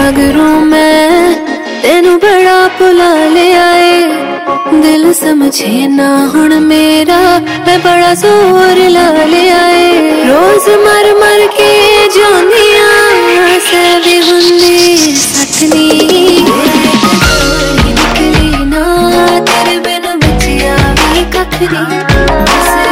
मगरूं मैं तेनू बड़ा भुला ले आए। दिल समझे ना हुण मेरा, मैं बड़ा जोर ला ले आए। रोज मर मर के जोनिया से भी हुंदी सटनी। निकली ना तेरे बिन बचिया भी कख नी।